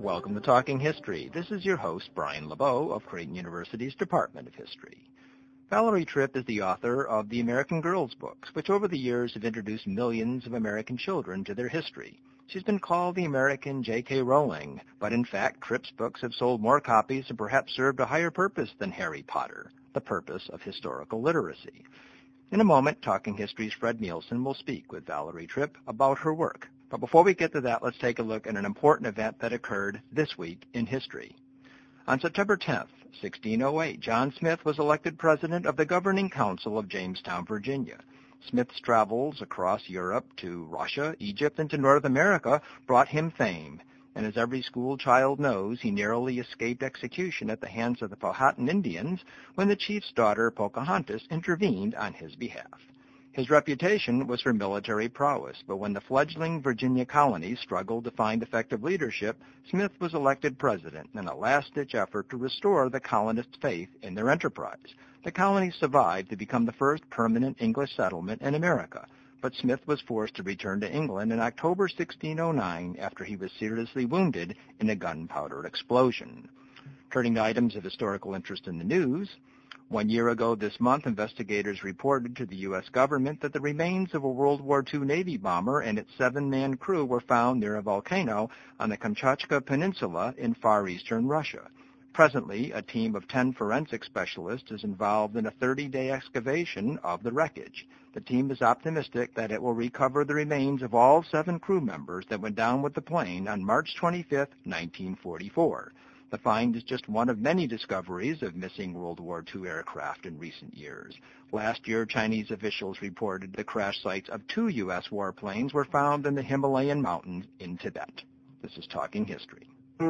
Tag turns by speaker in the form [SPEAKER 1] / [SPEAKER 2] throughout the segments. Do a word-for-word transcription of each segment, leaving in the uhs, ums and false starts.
[SPEAKER 1] Welcome to Talking History. This is your host, Brian LeBeau of Creighton University's Department of History. Valerie Tripp is the author of the American Girls books, which over the years have introduced millions of American children to their history. She's been called the American J K. Rowling, but in fact, Tripp's books have sold more copies and perhaps served a higher purpose than Harry Potter, the purpose of historical literacy. In a moment, Talking History's Fred Nielsen will speak with Valerie Tripp about her work. But before we get to that, let's take a look at an important event that occurred this week in history. On September tenth, sixteen oh eight, John Smith was elected president of the Governing Council of Jamestown, Virginia. Smith's travels across Europe to Russia, Egypt, and to North America brought him fame. And as every school child knows, he narrowly escaped execution at the hands of the Powhatan Indians when the chief's daughter, Pocahontas, intervened on his behalf. His reputation was for military prowess, but when the fledgling Virginia colony struggled to find effective leadership, Smith was elected president in a last-ditch effort to restore the colonists' faith in their enterprise. The colony survived to become the first permanent English settlement in America, but Smith was forced to return to England in October sixteen oh nine after he was seriously wounded in a gunpowder explosion. Turning to items of historical interest in the news, one year ago this month, investigators reported to the U S government that the remains of a World War Two Navy bomber and its seven-man crew were found near a volcano on the Kamchatka Peninsula in far eastern Russia. Presently, a team of ten forensic specialists is involved in a thirty-day excavation of the wreckage. The team is optimistic that it will recover the remains of all seven crew members that went down with the plane on March twenty-fifth, nineteen forty-four. The find is just one of many discoveries of missing World War Two aircraft in recent years. Last year, Chinese officials reported the crash sites of two U S warplanes were found in the Himalayan mountains in Tibet. This is Talking History.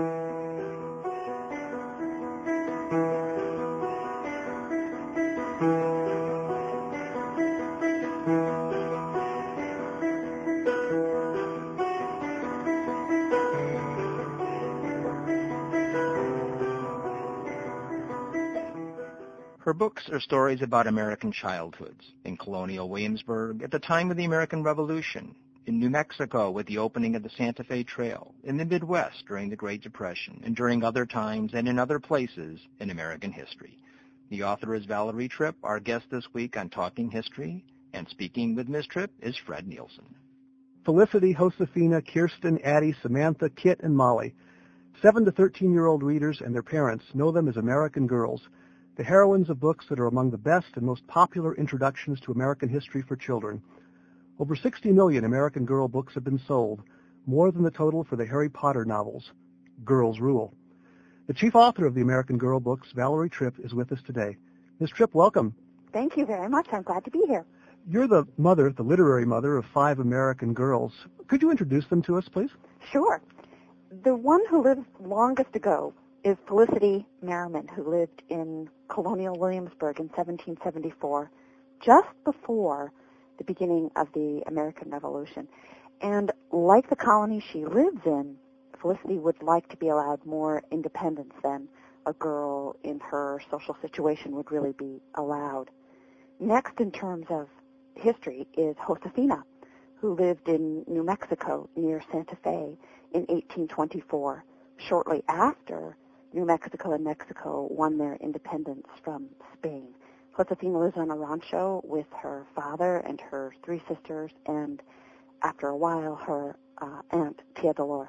[SPEAKER 1] Her books are stories about American childhoods, in colonial Williamsburg at the time of the American Revolution, in New Mexico with the opening of the Santa Fe Trail, in the Midwest during the Great Depression, and during other times and in other places in American history. The author is Valerie Tripp, our guest this week on Talking History, and speaking with Miz Tripp is Fred Nielsen.
[SPEAKER 2] Felicity, Josefina, Kirsten, Addie, Samantha, Kit, and Molly. Seven to thirteen-year-old readers and their parents know them as American Girls, the heroines of books that are among the best and most popular introductions to American history for children. Over sixty million American Girl books have been sold, more than the total for the Harry Potter novels. Girls rule. The chief author of the American Girl books, Valerie Tripp, is with us today. Miz Tripp, welcome.
[SPEAKER 3] Thank you very much. I'm glad to be here.
[SPEAKER 2] You're the mother, the literary mother of five American girls. Could you introduce them to us, please?
[SPEAKER 3] Sure. The one who lives longest ago is Felicity Merriman, who lived in colonial Williamsburg in seventeen seventy-four, just before the beginning of the American Revolution. And like the colony she lives in, Felicity would like to be allowed more independence than a girl in her social situation would really be allowed. Next in terms of history is Josefina, who lived in New Mexico near Santa Fe in eighteen twenty-four, shortly after New Mexico and Mexico won their independence from Spain. Josefina lives on a rancho with her father and her three sisters, and after a while, her uh, aunt, Tia Dolores.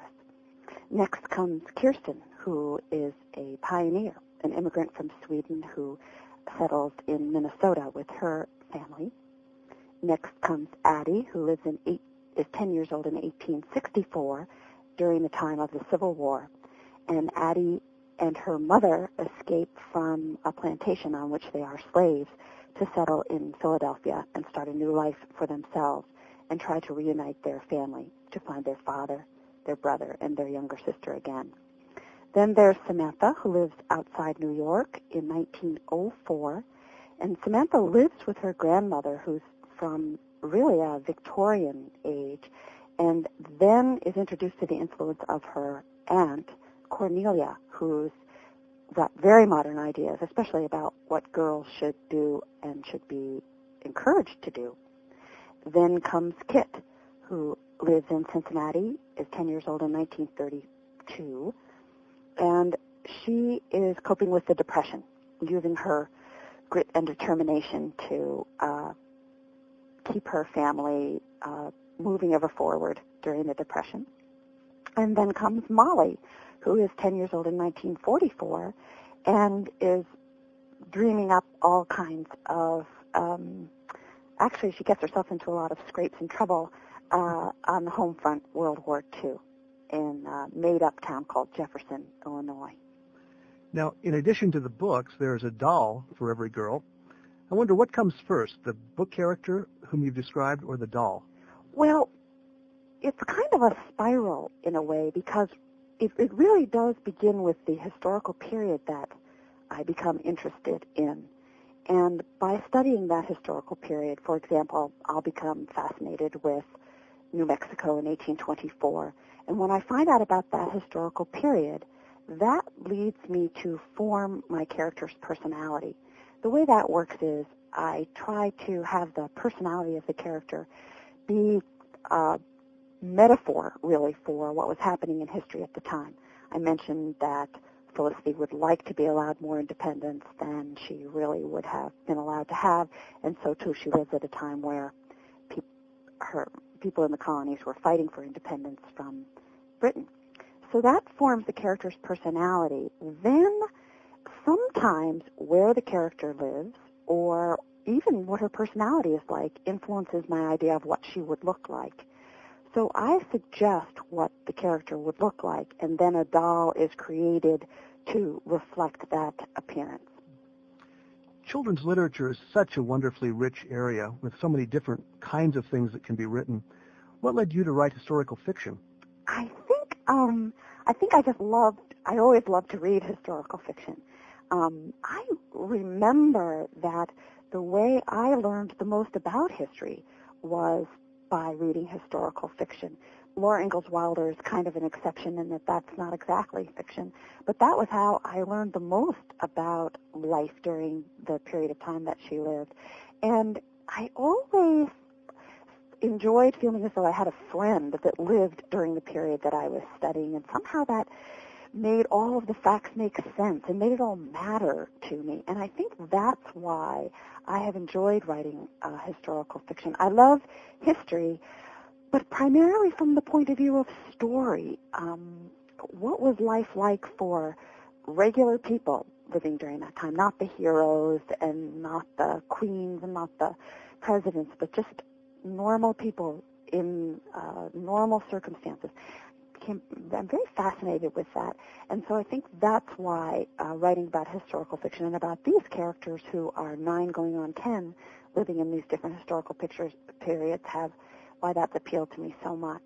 [SPEAKER 3] Next comes Kirsten, who is a pioneer, an immigrant from Sweden who settled in Minnesota with her family. Next comes Addie, who lives in eight, is ten years old in eighteen sixty-four during the time of the Civil War. And Addie and her mother escape from a plantation on which they are slaves to settle in Philadelphia and start a new life for themselves and try to reunite their family to find their father, their brother, and their younger sister again. Then there's Samantha, who lives outside New York in nineteen oh four, and Samantha lives with her grandmother, who's from really a Victorian age, and then is introduced to the influence of her aunt, Cornelia, who's got very modern ideas, especially about what girls should do and should be encouraged to do. Then comes Kit, who lives in Cincinnati, is ten years old in nineteen thirty-two, and she is coping with the depression, using her grit and determination to uh, keep her family uh, moving ever forward during the depression. And then comes Molly, who is ten years old in nineteen forty-four, and is dreaming up all kinds of, um, actually she gets herself into a lot of scrapes and trouble uh, on the home front, World War Two, in a made-up town called Jefferson, Illinois.
[SPEAKER 2] Now, in addition to the books, there is a doll for every girl. I wonder what comes first, the book character whom you've described or the doll?
[SPEAKER 3] Well, it's kind of a spiral in a way, because it, it really does begin with the historical period that I become interested in. And by studying that historical period, for example, I'll become fascinated with New Mexico in eighteen twenty-four. And when I find out about that historical period, that leads me to form my character's personality. The way that works is I try to have the personality of the character be a metaphor, really, for what was happening in history at the time. I mentioned that Felicity would like to be allowed more independence than she really would have been allowed to have, and so too she lives at a time where pe- her people in the colonies were fighting for independence from Britain. So that forms the character's personality. Then sometimes where the character lives, or even what her personality is like, influences my idea of what she would look like. So I suggest what the character would look like, and then a doll is created to reflect that appearance.
[SPEAKER 2] Children's literature is such a wonderfully rich area with so many different kinds of things that can be written. What led you to write historical fiction?
[SPEAKER 3] I think um, I think I just loved. I always loved to read historical fiction. Um, I remember that the way I learned the most about history was by reading historical fiction. Laura Ingalls Wilder is kind of an exception in that that's not exactly fiction, but that was how I learned the most about life during the period of time that she lived. And I always enjoyed feeling as though I had a friend that lived during the period that I was studying, and somehow that made all of the facts make sense and made it all matter to me. And I think that's why I have enjoyed writing uh, historical fiction. I love history, but primarily from the point of view of story. Um, what was life like for regular people living during that time? Not the heroes and not the queens and not the presidents, but just normal people in uh, normal circumstances. Became, I'm very fascinated with that. And so I think that's why uh, writing about historical fiction and about these characters who are nine going on ten living in these different historical pictures periods have, why that's appealed to me so much.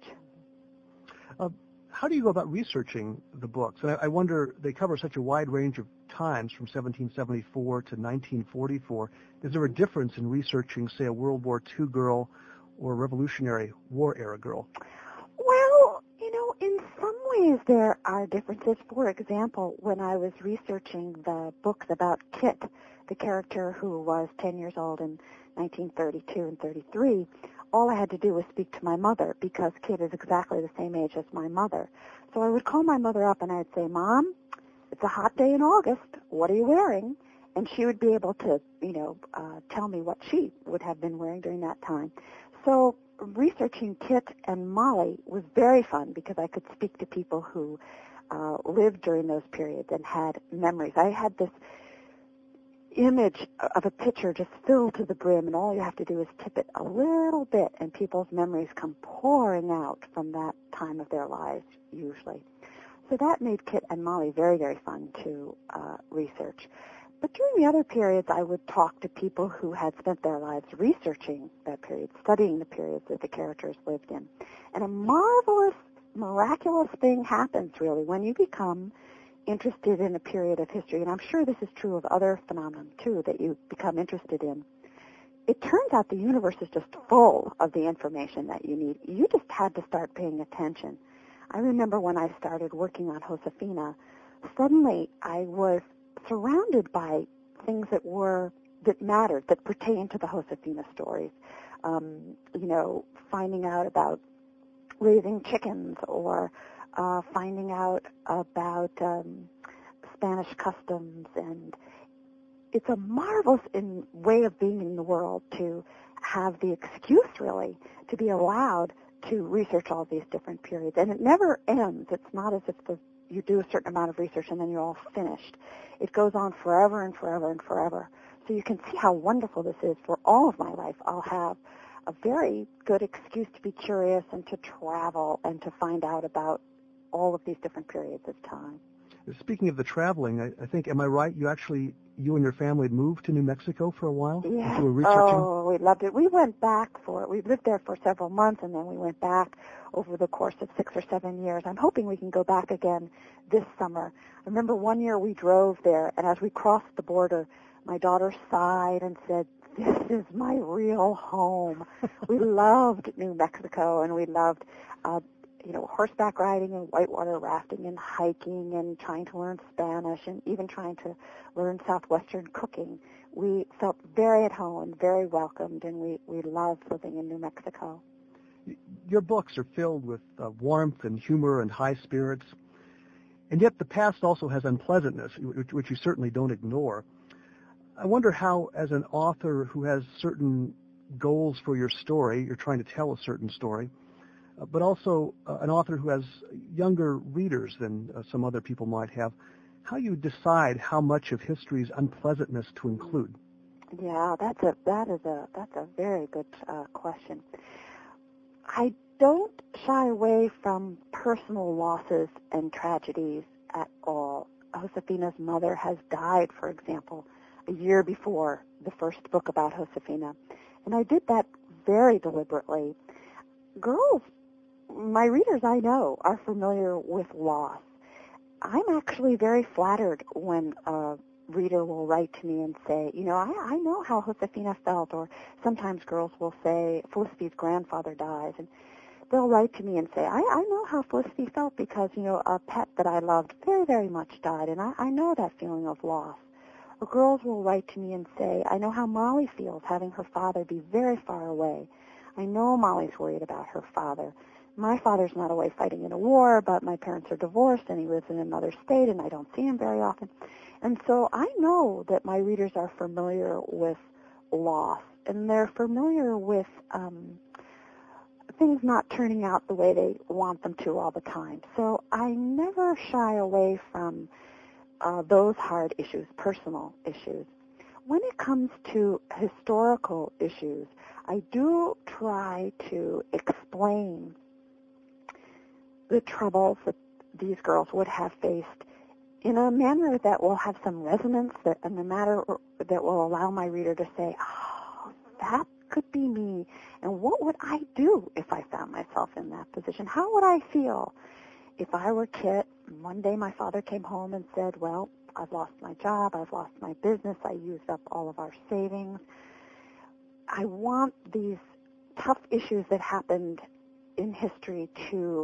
[SPEAKER 2] Uh, how do you go about researching the books? And I, I wonder, they cover such a wide range of times from seventeen seventy-four to nineteen forty-four. Is there a difference in researching, say, a World War Two girl or a Revolutionary War era girl?
[SPEAKER 3] Well, you know, in some ways there are differences. For example, when I was researching the books about Kit, the character who was ten years old in nineteen thirty-two and thirty-three, all I had to do was speak to my mother because Kit is exactly the same age as my mother. So I would call my mother up and I'd say, Mom, it's a hot day in August. What are you wearing? And she would be able to, you know, uh, tell me what she would have been wearing during that time. So researching Kit and Molly was very fun because I could speak to people who uh, lived during those periods and had memories. I had this image of a pitcher just filled to the brim, and all you have to do is tip it a little bit, and people's memories come pouring out from that time of their lives, usually. So that made Kit and Molly very, very fun to uh, research. But during the other periods, I would talk to people who had spent their lives researching that period, studying the periods that the characters lived in. And a marvelous, miraculous thing happens, really, when you become interested in a period of history, and I'm sure this is true of other phenomena, too, that you become interested in. It turns out the universe is just full of the information that you need. You just had to start paying attention. I remember when I started working on Josefina, suddenly I was surrounded by things that were, that mattered, that pertain to the Josefina stories. Um, you know, finding out about raising chickens or uh, finding out about um, Spanish customs, and it's a marvelous in, way of being in the world to have the excuse, really, to be allowed to research all these different periods. And it never ends. It's not as if the, you do a certain amount of research and then you're all finished. It goes on forever and forever and forever. So you can see how wonderful this is. For all of my life, I'll have a very good excuse to be curious and to travel and to find out about all of these different periods of time.
[SPEAKER 2] Speaking of the traveling, I, I think, am I right, you actually, you and your family moved to New Mexico for a while?
[SPEAKER 3] Yes.
[SPEAKER 2] You were researching?
[SPEAKER 3] Oh, we loved it. We went back for, we lived there for several months, and then we went back over the course of six or seven years. I'm hoping we can go back again this summer. I remember one year we drove there, and as we crossed the border, my daughter sighed and said, "This is my real home." We loved New Mexico, and we loved uh, you know, horseback riding and whitewater rafting and hiking and trying to learn Spanish and even trying to learn Southwestern cooking. We felt very at home and very welcomed, and we, we loved living in New Mexico.
[SPEAKER 2] Your books are filled with uh, warmth and humor and high spirits, and yet the past also has unpleasantness, which, which you certainly don't ignore. I wonder how, as an author who has certain goals for your story, you're trying to tell a certain story, but also uh, an author who has younger readers than uh, some other people might have, how you decide how much of history's unpleasantness to include?
[SPEAKER 3] Yeah, that's a that is a that's a very good uh, question. I don't shy away from personal losses and tragedies at all. Josefina's mother has died, for example, a year before the first book about Josefina, and I did that very deliberately. Girls, my readers, I know, are familiar with loss. I'm actually very flattered when a reader will write to me and say, you know, I, I know how Josefina felt, or sometimes girls will say, Felicity's grandfather dies, and they'll write to me and say, I, I know how Felicity felt because, you know, a pet that I loved very, very much died, and I, I know that feeling of loss. Or girls will write to me and say, I know how Molly feels having her father be very far away. I know Molly's worried about her father. My father's not away fighting in a war, but my parents are divorced and he lives in another state and I don't see him very often. And so I know that my readers are familiar with loss, and they're familiar with um, things not turning out the way they want them to all the time. So I never shy away from uh, those hard issues, personal issues. When it comes to historical issues, I do try to explain the troubles that these girls would have faced in a manner that will have some resonance, that, in a manner that will allow my reader to say, oh, that could be me, and what would I do if I found myself in that position? How would I feel if I were Kit, and one day my father came home and said, well, I've lost my job, I've lost my business, I used up all of our savings. I want these tough issues that happened in history to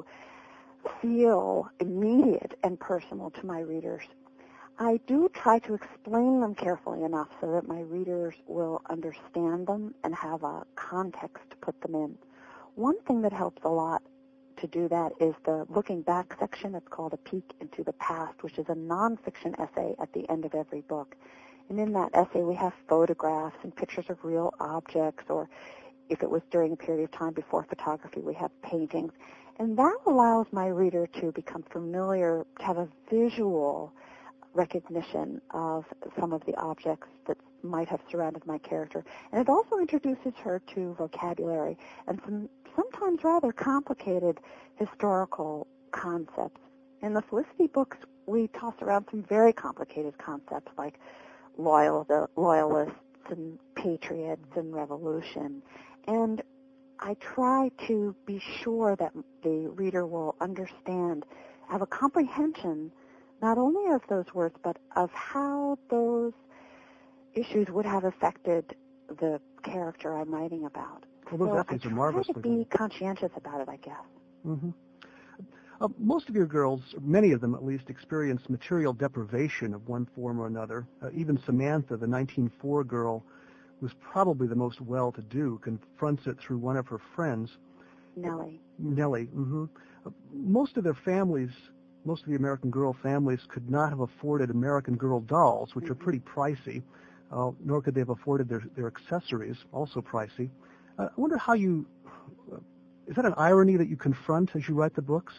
[SPEAKER 3] feel immediate and personal to my readers. I do try to explain them carefully enough so that my readers will understand them and have a context to put them in. One thing that helps a lot to do that is the looking back section. It's called A Peek into the Past, which is a nonfiction essay at the end of every book. And in that essay we have photographs and pictures of real objects, or if it was during a period of time before photography, we have paintings. And that allows my reader to become familiar, to have a visual recognition of some of the objects that might have surrounded my character. And it also introduces her to vocabulary and some sometimes rather complicated historical concepts. In the Felicity books, we toss around some very complicated concepts like loyal, the loyalists and patriots and revolution. And I try to be sure that the reader will understand, have a comprehension not only of those words, but of how those issues would have affected the character I'm writing about.
[SPEAKER 2] Well, those
[SPEAKER 3] so
[SPEAKER 2] essays
[SPEAKER 3] I
[SPEAKER 2] are
[SPEAKER 3] try
[SPEAKER 2] marvelous.
[SPEAKER 3] to be conscientious about it, I guess.
[SPEAKER 2] Mm-hmm. Uh, most of your girls, many of them at least, experience material deprivation of one form or another. Uh, even Samantha, the nineteen oh four girl, who's probably the most well-to-do, confronts it through one of her friends.
[SPEAKER 3] Nellie.
[SPEAKER 2] Nellie. Mm-hmm. Most of their families, most of the American Girl families could not have afforded American Girl dolls, which mm-hmm. are pretty pricey, uh, nor could they have afforded their, their accessories, also pricey. Uh, I wonder how you, uh, is that an irony that you confront as you write the books?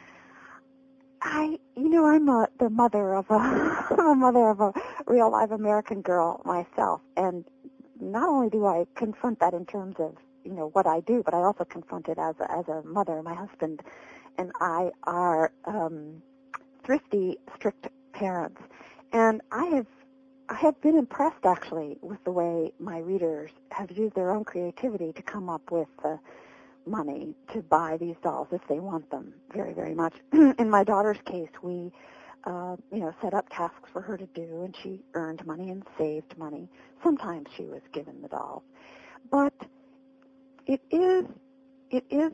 [SPEAKER 3] I, you know, I'm a, the mother of a, I'm a mother of a real live American girl myself, and not only do I confront that in terms of, you know, what I do, but I also confront it as a, as a mother. My husband and I are um, thrifty, strict parents, and I have, I have been impressed actually with the way my readers have used their own creativity to come up with the money to buy these dolls if they want them very, very much. In my daughter's case, we, uh, you know, set up tasks for her to do, and she earned money and saved money. Sometimes she was given the dolls. But it is, it is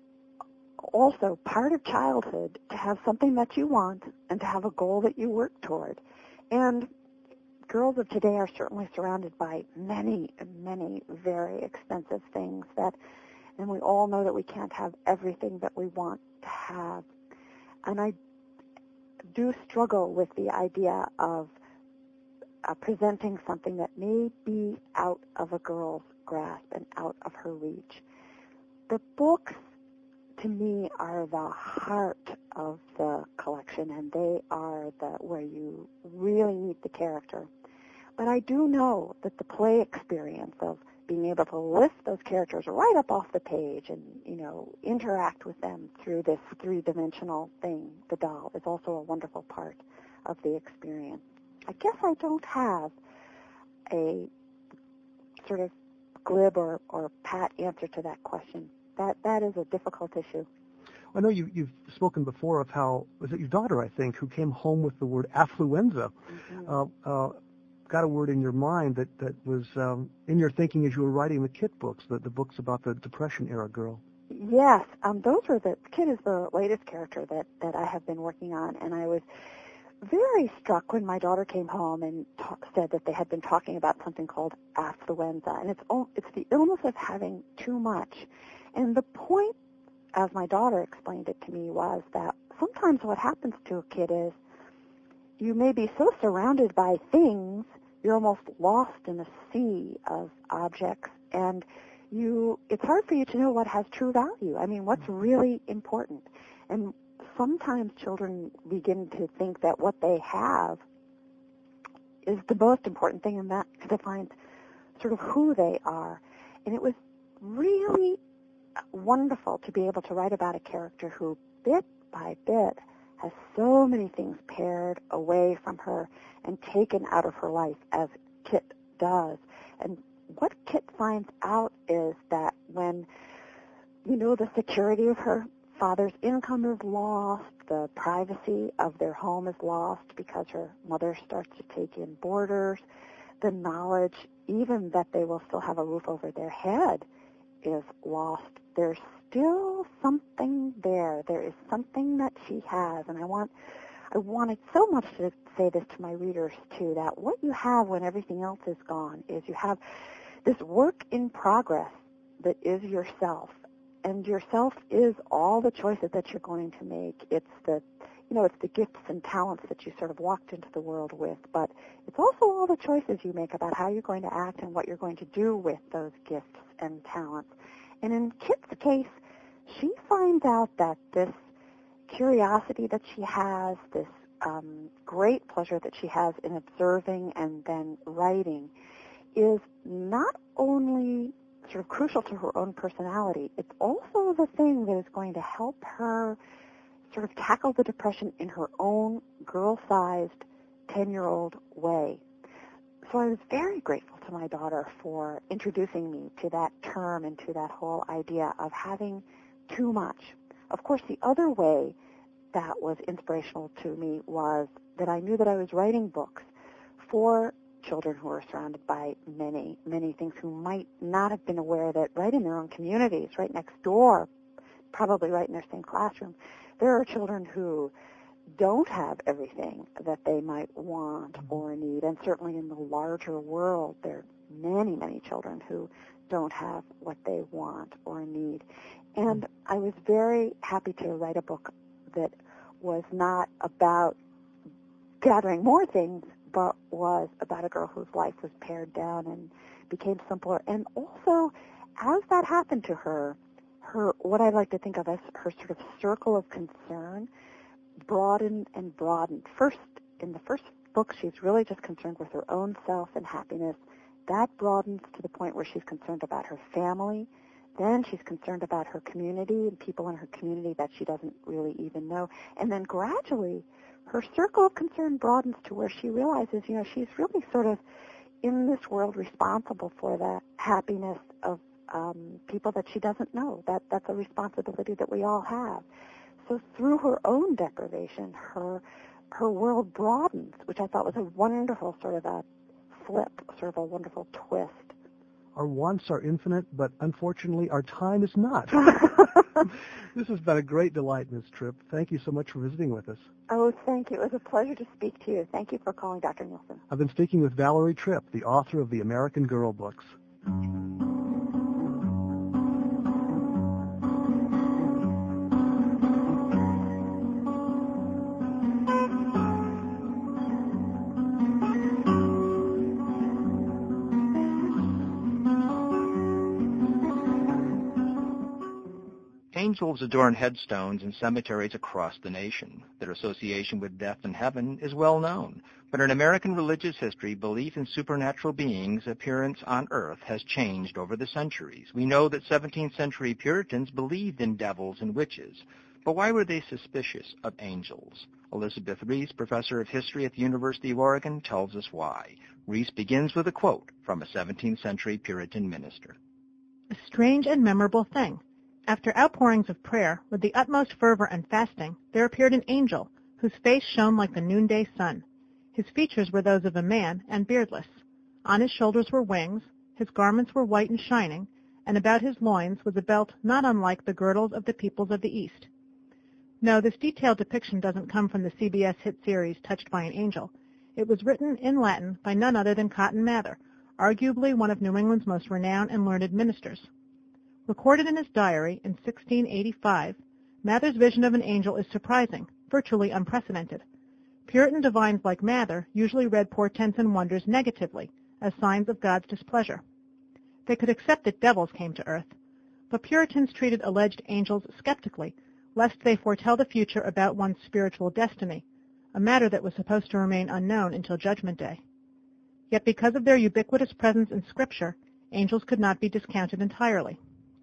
[SPEAKER 3] also part of childhood to have something that you want and to have a goal that you work toward. And girls of today are certainly surrounded by many, many very expensive things that, and we all know that we can't have everything that we want to have. And I do struggle with the idea of uh, presenting something that may be out of a girl's grasp and out of her reach. The books, to me, are the heart of the collection, and they are the where you really meet the character. But I do know that the play experience of being able to lift those characters right up off the page and, you know, interact with them through this three-dimensional thing, the doll, is also a wonderful part of the experience. I guess I don't have a sort of glib or, or pat answer to that question. That that is a difficult issue.
[SPEAKER 2] I know you, you've spoken before of how, was it your daughter, I think, who came home with the word affluenza. Mm-hmm. Uh, uh, got a word in your mind that, that was um, in your thinking as you were writing the Kit books, the, the books about the Depression-era girl.
[SPEAKER 3] Yes, um, those were the, Kit is the latest character that, that I have been working on, and I was very struck when my daughter came home and talk, said that they had been talking about something called affluenza, and it's, it's the illness of having too much. And the point, as my daughter explained it to me, was that sometimes what happens to a kid is you may be so surrounded by things, you're almost lost in a sea of objects, and you it's hard for you to know what has true value. I mean, what's really important. And sometimes children begin to think that what they have is the most important thing, and that defines sort of who they are. And it was really wonderful to be able to write about a character who, bit by bit, has so many things pared away from her and taken out of her life, as Kit does. And what Kit finds out is that when, you know, the security of her father's income is lost, the privacy of their home is lost because her mother starts to take in boarders, the knowledge even that they will still have a roof over their head is lost. There's still something there. There is something that she has, and I want, I wanted so much to say this to my readers too, that what you have when everything else is gone is you have this work in progress that is yourself, and yourself is all the choices that you're going to make. It's the, you know, it's the gifts and talents that you sort of walked into the world with, but it's also all the choices you make about how you're going to act and what you're going to do with those gifts and talents. And in Kit's case, she finds out that this curiosity that she has, this um, great pleasure that she has in observing and then writing, is not only sort of crucial to her own personality, it's also the thing that is going to help her sort of tackle the depression in her own girl-sized ten-year-old way. So I was very grateful to my daughter for introducing me to that term and to that whole idea of having too much. Of course, the other way that was inspirational to me was that I knew that I was writing books for children who are surrounded by many, many things, who might not have been aware that right in their own communities, right next door, probably right in their same classroom, there are children who don't have everything that they might want or need. And certainly in the larger world, there are many, many children who don't have what they want or need. And I was very happy to write a book that was not about gathering more things, but was about a girl whose life was pared down and became simpler. And also, as that happened to her, her what I like to think of as her sort of circle of concern broadened and broadened. First, in the first book, she's really just concerned with her own self and happiness. That broadens to the point where she's concerned about her family. Then she's concerned about her community and people in her community that she doesn't really even know. And then gradually, her circle of concern broadens to where she realizes, you know, she's really sort of in this world responsible for the happiness of um, people that she doesn't know. That that's a responsibility that we all have. So through her own deprivation, her her world broadens, which I thought was a wonderful sort of a flip, sort of a wonderful twist.
[SPEAKER 2] Our wants are infinite, but unfortunately our time is not. This has been a great delight, Miz Tripp. Thank you so much for visiting with us.
[SPEAKER 3] Oh, thank you. It was a pleasure to speak to you. Thank you for calling, Doctor Nielsen.
[SPEAKER 2] I've been speaking with Valerie Tripp, the author of the American Girl books.
[SPEAKER 1] Angels adorn headstones in cemeteries across the nation. Their association with death and heaven is well known. But in American religious history, belief in supernatural beings' appearance on earth has changed over the centuries. We know that seventeenth century Puritans believed in devils and witches. But why were they suspicious of angels? Elizabeth Reese, professor of history at the University of Oregon, tells us why. Reese begins with a quote from a seventeenth century Puritan minister.
[SPEAKER 4] A strange and memorable thing. After outpourings of prayer, with the utmost fervor and fasting, there appeared an angel, whose face shone like the noonday sun. His features were those of a man, and beardless. On his shoulders were wings, his garments were white and shining, and about his loins was a belt not unlike the girdles of the peoples of the East. No, this detailed depiction doesn't come from the C B S hit series Touched by an Angel. It was written in Latin by none other than Cotton Mather, arguably one of New England's most renowned and learned ministers. Recorded in his diary in sixteen eighty-five, Mather's vision of an angel is surprising, virtually unprecedented. Puritan divines like Mather usually read portents and wonders negatively, as signs of God's displeasure. They could accept that devils came to earth, but Puritans treated alleged angels skeptically, lest they foretell the future about one's spiritual destiny, a matter that was supposed to remain unknown until Judgment Day. Yet because of their ubiquitous presence in Scripture, angels could not be discounted entirely.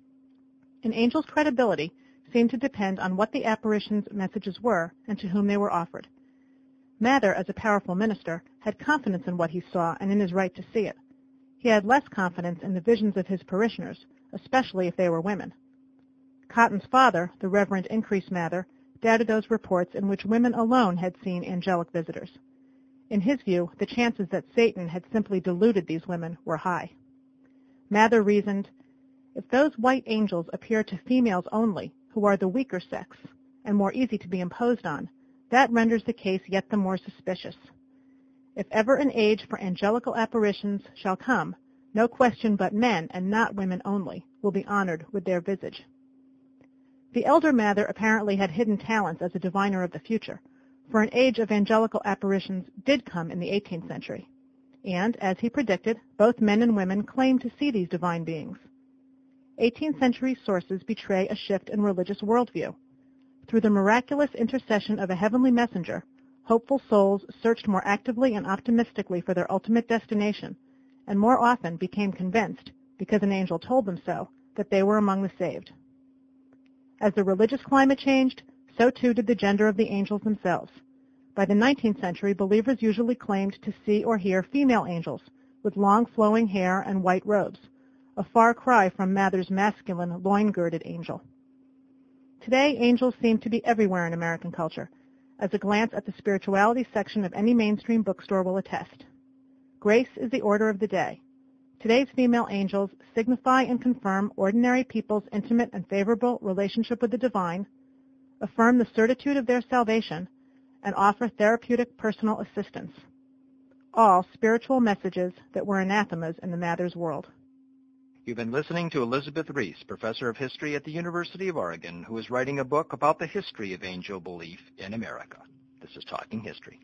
[SPEAKER 4] An angel's credibility seemed to depend on what the apparition's messages were and to whom they were offered. Mather, as a powerful minister, had confidence in what he saw and in his right to see it. He had less confidence in the visions of his parishioners, especially if they were women. Cotton's father, the Reverend Increase Mather, doubted those reports in which women alone had seen angelic visitors. In his view, the chances that Satan had simply deluded these women were high. Mather reasoned, if those white angels appear to females only, who are the weaker sex, and more easy to be imposed on, that renders the case yet the more suspicious. If ever an age for angelical apparitions shall come, no question but men, and not women only, will be honored with their visage. The elder Mather apparently had hidden talents as a diviner of the future, for an age of angelical apparitions did come in the eighteenth century, and, as he predicted, both men and women claimed to see these divine beings. eighteenth century sources betray a shift in religious worldview. Through the miraculous intercession of a heavenly messenger, hopeful souls searched more actively and optimistically for their ultimate destination, and more often became convinced, because an angel told them so, that they were among the saved. As the religious climate changed, so too did the gender of the angels themselves. By the nineteenth century, believers usually claimed to see or hear female angels, with long flowing hair and white robes, a far cry from Mather's masculine, loin-girded angel. Today, angels seem to be everywhere in American culture, as a glance at the spirituality section of any mainstream bookstore will attest. Grace is the order of the day. Today's female angels signify and confirm ordinary people's intimate and favorable relationship with the divine, affirm the certitude of their salvation, and offer therapeutic personal assistance. All spiritual messages that were anathemas in the Mather's world.
[SPEAKER 1] You've been listening to Elizabeth Reese, professor of history at the University of Oregon, who is writing a book about the history of angel belief in America. This is Talking History.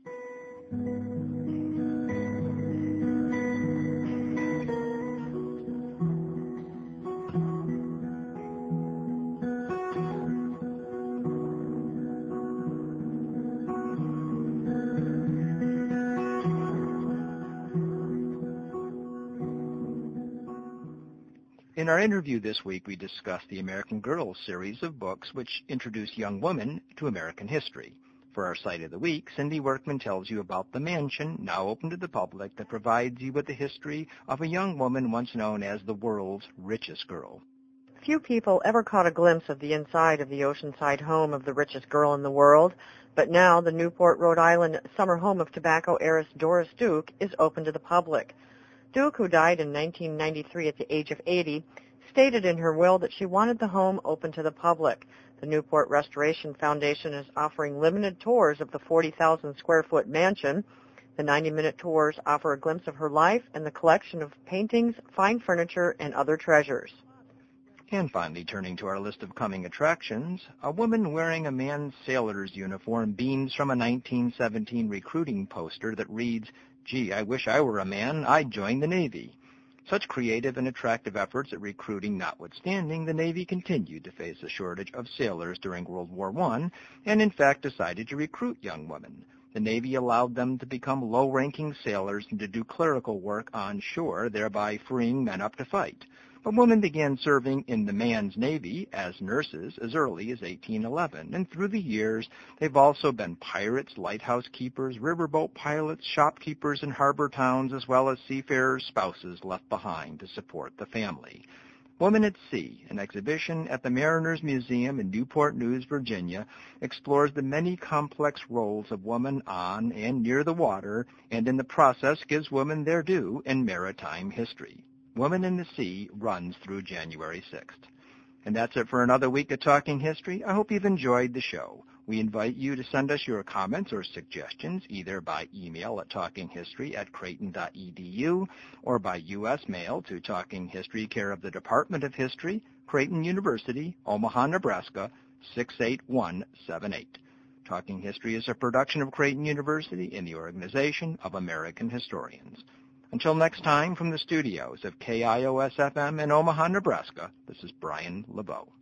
[SPEAKER 1] In our interview this week, we discussed the American Girls series of books which introduce young women to American history. For our Site of the Week, Cindy Workman tells you about The Mansion, now open to the public, that provides you with the history of a young woman once known as the world's richest girl.
[SPEAKER 5] Few people ever caught a glimpse of the inside of the oceanside home of the richest girl in the world, but now the Newport, Rhode Island summer home of tobacco heiress Doris Duke is open to the public. Duke, who died in nineteen ninety-three at the age of eighty, stated in her will that she wanted the home open to the public. The Newport Restoration Foundation is offering limited tours of the forty thousand square foot mansion. The ninety-minute tours offer a glimpse of her life and the collection of paintings, fine furniture, and other treasures.
[SPEAKER 1] And finally, turning to our list of coming attractions, a woman wearing a man's sailor's uniform beams from a nineteen seventeen recruiting poster that reads, "Gee, I wish I were a man, I'd join the Navy." Such creative and attractive efforts at recruiting notwithstanding, the Navy continued to face a shortage of sailors during World War One and in fact decided to recruit young women. The Navy allowed them to become low-ranking sailors and to do clerical work on shore, thereby freeing men up to fight. But women began serving in the man's Navy as nurses as early as eighteen eleven, and through the years they've also been pirates, lighthouse keepers, riverboat pilots, shopkeepers in harbor towns, as well as seafarers' spouses left behind to support the family. Woman at Sea, an exhibition at the Mariners Museum in Newport News, Virginia, explores the many complex roles of women on and near the water, and in the process gives women their due in maritime history. Woman in the Sea runs through January sixth. And that's it for another week of Talking History. I hope you've enjoyed the show. We invite you to send us your comments or suggestions either by email at talkinghistory at creighton dot e d u or by U S mail to Talking History, care of the Department of History, Creighton University, Omaha, Nebraska, six eight one seven eight. Talking History is a production of Creighton University in the Organization of American Historians. Until next time, from the studios of K I O S F M in Omaha, Nebraska, this is Brian LeBeau.